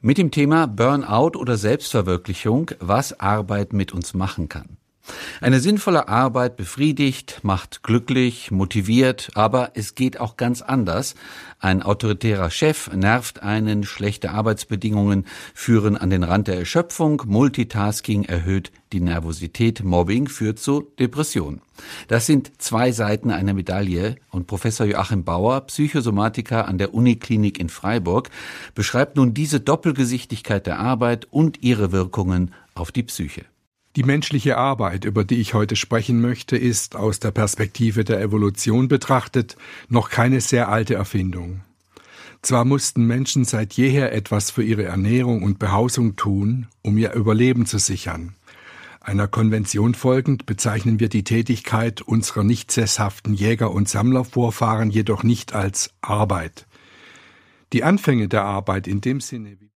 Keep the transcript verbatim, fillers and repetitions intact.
Mit dem Thema Burnout oder Selbstverwirklichung, was Arbeit mit uns machen kann. Eine sinnvolle Arbeit befriedigt, macht glücklich, motiviert, aber es geht auch ganz anders. Ein autoritärer Chef nervt einen, schlechte Arbeitsbedingungen führen an den Rand der Erschöpfung, Multitasking erhöht die Nervosität, Mobbing führt zu Depression. Das sind zwei Seiten einer Medaille und Professor Joachim Bauer, Psychosomatiker an der Uniklinik in Freiburg, beschreibt nun diese Doppelgesichtigkeit der Arbeit und ihre Wirkungen auf die Psyche. Die menschliche Arbeit, über die ich heute sprechen möchte, ist aus der Perspektive der Evolution betrachtet noch keine sehr alte Erfindung. Zwar mussten Menschen seit jeher etwas für ihre Ernährung und Behausung tun, um ihr Überleben zu sichern. Einer Konvention folgend bezeichnen wir die Tätigkeit unserer nicht sesshaften Jäger- und Sammlervorfahren jedoch nicht als Arbeit. Die Anfänge der Arbeit in dem Sinne